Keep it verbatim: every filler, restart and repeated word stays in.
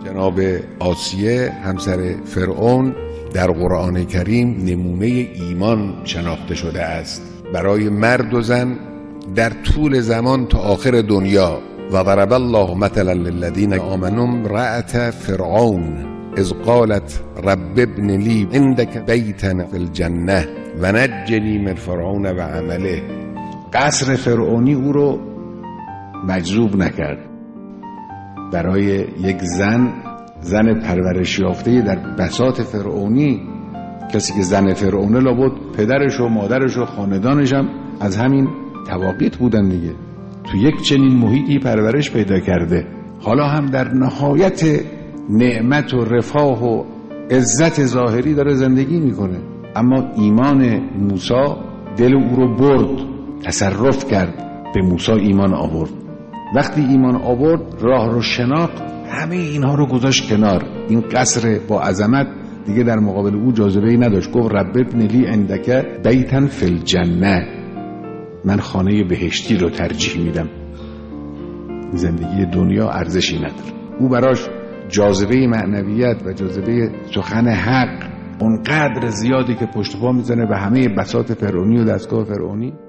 جناب آسیه همسر فرعون در قرآن کریم نمونه ایمان شناخته شده است برای مرد و زن در طول زمان تا آخر دنیا. و ضرب الله مثلا للذین آمنوا امرأة فرعون اذ قالت رب ابن لی عندك بیتا فی الجنه و نجنی من فرعون و عمله. قصر فرعونی او رو مجذوب نکرد. برای یک زن زن پرورش یافته در بساط فرعونی، کسی که زن فرعونه لابد پدرش و مادرش و خاندانش هم از همین تواقیت بودن دیگه، تو یک چنین محیطی پرورش پیدا کرده، حالا هم در نهایت نعمت و رفاه و عزت ظاهری داره زندگی میکنه. اما ایمان موسی دل او رو برد، تصرف کرد، به موسی ایمان آورد. وقتی ایمان آورد راه رو شناخت، همه اینها رو گذاشت کنار. این قصر با عظمت دیگه در مقابل او جاذبه‌ای نداشت. گفت رب ابن لی عندک بیتا فی الجنه، من خانه بهشتی رو ترجیح میدم، زندگی دنیا ارزشی نداره. او براش جاذبه معنویت و جاذبه سخن حق اونقدر زیادی که پشت پا میزنه به همه بساط فرعونی و دستگاه فرعونی.